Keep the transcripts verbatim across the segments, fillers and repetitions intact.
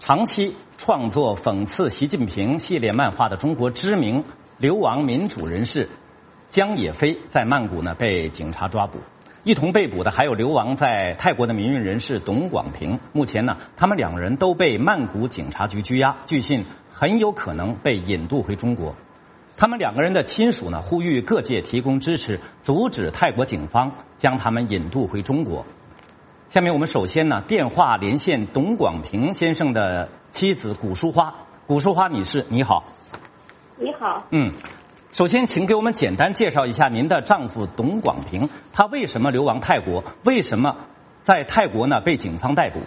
长期创作讽刺习近平系列漫画的中国知名流亡民主人士江野飞在曼谷呢被警察抓捕，一同被捕的还有流亡在泰国的民运人士董广平。目前呢，他们两人都被曼谷警察局拘押，据信很有可能被引渡回中国。他们两个人的亲属呢，呼吁各界提供支持，阻止泰国警方将他们引渡回中国。下面我们首先呢，电话连线董广平先生的妻子古淑花。古淑花女士，你好。 你好。 嗯，首先请给我们简单介绍一下您的丈夫董广平，他为什么流亡泰国？为什么在泰国呢被警方逮捕？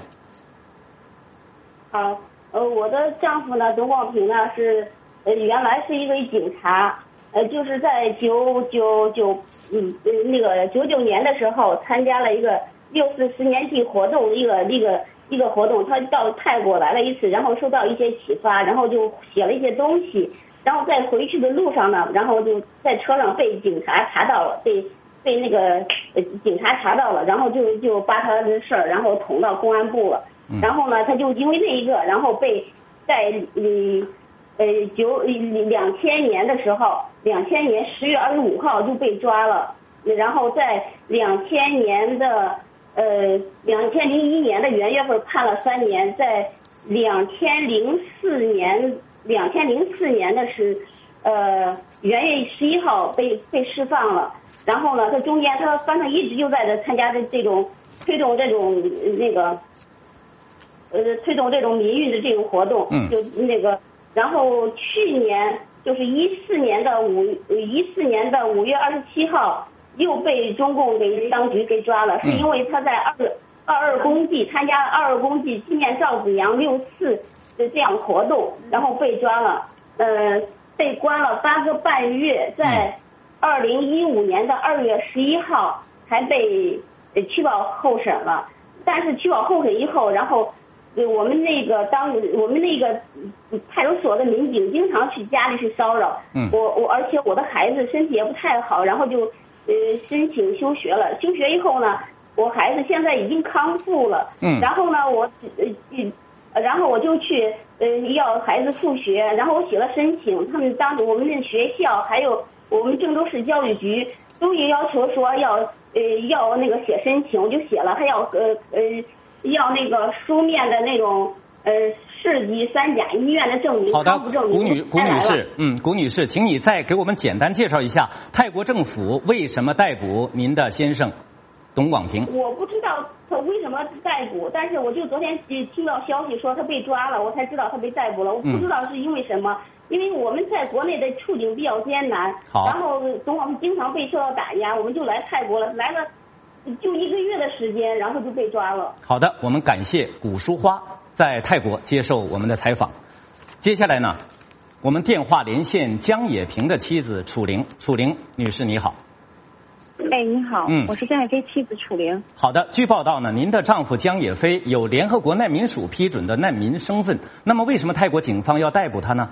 好，呃，我的丈夫呢，董广平呢是呃原来是一位警察，呃，就是在九九九嗯呃那个九九年的时候参加了一个六四十年祭活动一个一个一个活动，他到泰国来了一次，然后受到一些启发，然后就写了一些东西，然后在回去的路上呢，然后就在车上被警察查到了，被被那个呃警察查到了，然后就就把他的事儿然后捅到公安部了，然后呢他就因为那一个，然后被在嗯呃九两千年的时候，两千年十月二十五号就被抓了，然后在两千年的。呃，两千零一年的元月份判了三年，在两千零四年，两千零四年的是，呃，元月十一号被被释放了。然后呢，他中间他反正一直就在这参加的这种推动这种那个，呃，推动这种民运的这种活动， 嗯， 就那个，然后去年就是一四年的五一四年的五月二十七号。又被中共给当局给抓了，是因为他在二二二公祭参加二二公祭纪念赵子阳六四的这样活动，然后被抓了，呃，被关了八个半月，在二零一五年的二月十一号才被取保候审了。但是取保候审以后，然后我们那个当我们那个派出所的民警经常去家里去骚扰， 嗯， 我我而且我的孩子身体也不太好，然后就。呃，申请休学了。休学以后呢，我孩子现在已经康复了。 嗯。 然后呢，我呃呃，然后我就去呃要孩子复学，然后我写了申请，他们当我们的学校还有我们郑州市教育局都有要求说要呃要那个写申请，我就写了，还要呃呃要那个书面的那种呃市级三甲医院的证明。 好的， 证明古女古女士，嗯，古女士，请你再给我们简单介绍一下泰国政府为什么逮捕您的先生董广平。 我不知道他为什么逮捕，但是我就昨天听到消息说他被抓了，我才知道他被逮捕了。我不知道是因为什么，嗯、因为我们在国内的处境比较艰难， 好， 然后董广平经常被受到打压，我们就来泰国了，来了就一个月的时间，然后就被抓了。 好的，我们感谢古淑花在泰国接受我们的采访。接下来呢，我们电话连线江野平的妻子楚玲。楚玲女士，你好。 哎，你好，嗯，我是江野飞妻子楚玲。 好的，据报道呢，您的丈夫江野飞有联合国难民署批准的难民身份，那么为什么泰国警方要逮捕他呢？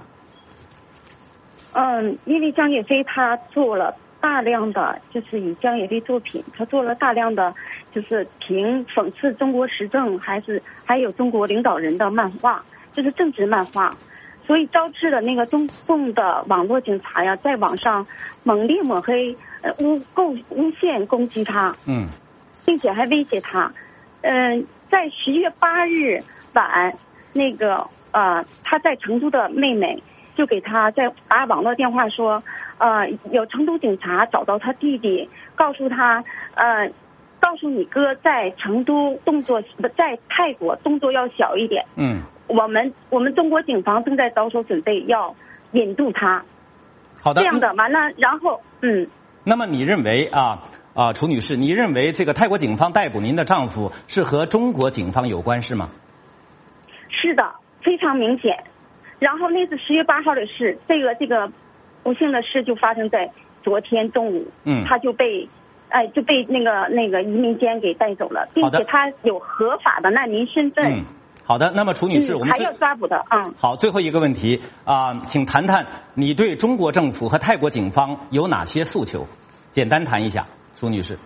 嗯，因为江野飞他做了大量的，就是以江野飞作品，他做了大量的，就是评讽刺中国时政，还是还有中国领导人的漫画，就是政治漫画。所以招致了那个中共的网络警察呀，在网上猛烈抹黑、呃诬构诬陷攻击他， 嗯， 并且还威胁他。嗯、呃，在十月八日晚，那个呃，他在成都的妹妹就给他在打网络电话说，呃，有成都警察找到他弟弟，告诉他，呃，告诉你哥在成都动作不在泰国动作要小一点， 嗯。 我们我们中国警方正在着手准备要引渡他。 好的， 这样的完了，然后嗯。 那么你认为啊啊，楚女士，你认为这个泰国警方逮捕您的丈夫是和中国警方有关是吗？ 是的，非常明显。然后那次十月八号的事，这个这个不幸的事就发生在昨天中午， 嗯， 他就被哎就被那个那个移民监给带走了，并且他有合法的难民身份。 嗯，好的，那么楚女士， 嗯、 我们还要抓捕的啊、嗯。 好，最后一个问题啊、呃，请谈谈你对中国政府和泰国警方有哪些诉求？简单谈一下，楚女士。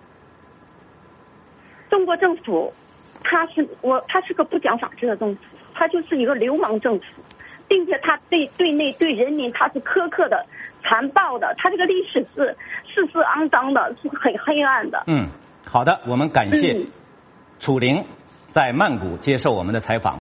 中国政府，他是我，他是个不讲法治的政府， 他就是一个流氓政府，并且他对对内对人民他是苛刻的、残暴的，他这个历史是是是肮脏的，是很黑暗的。 嗯，好的，我们感谢嗯楚玲在曼谷接受我们的采访。